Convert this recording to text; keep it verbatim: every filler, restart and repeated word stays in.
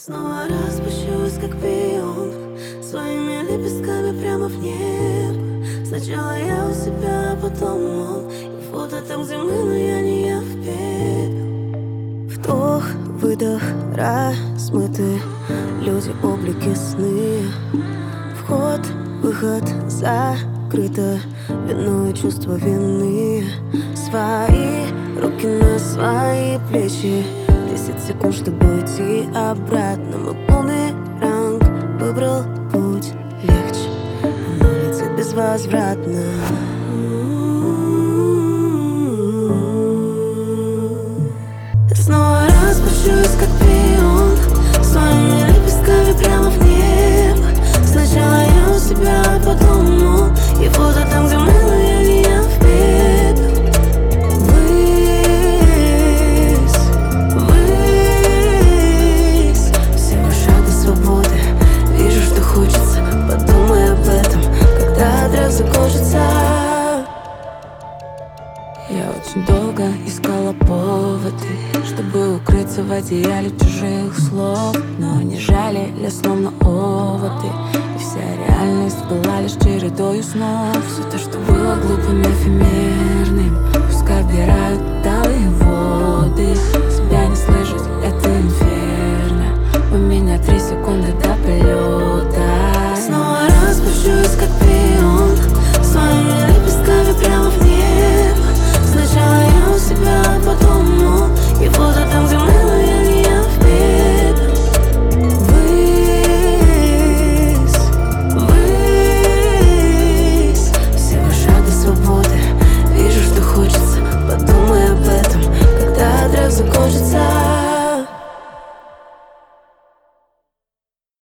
Снова распущусь, как пион, своими лепестками прямо в небо. Сначала я у себя, а потом он. И фото там, где мы, но я не я в пепел. Вдох, выдох, размыты люди, облики, сны. Вход, выход, закрыто вино и чувство вины. Свои руки на свои плечи, десять секунд, чтобы уйти обратно. Мой бумеранг выбрал путь легче, но летит безвозвратно. Снова распущусь, как пион, своими лепестками прямо в небо. Сначала я у себя, а потом он. И фото там, где мы, но я не я в пепел. Ввысь, ввысь, всего шаг до свободы. Вижу, что хочется, подумай об этом, когда драйв закончится. Я очень долго искала поводы, чтобы укрыться в одеяле чужих слов. Но они жалили, словно оводы, и вся реальность была лишь чередою снов. Все то, что было глупым, эфемерным, пускай обирают талые воды.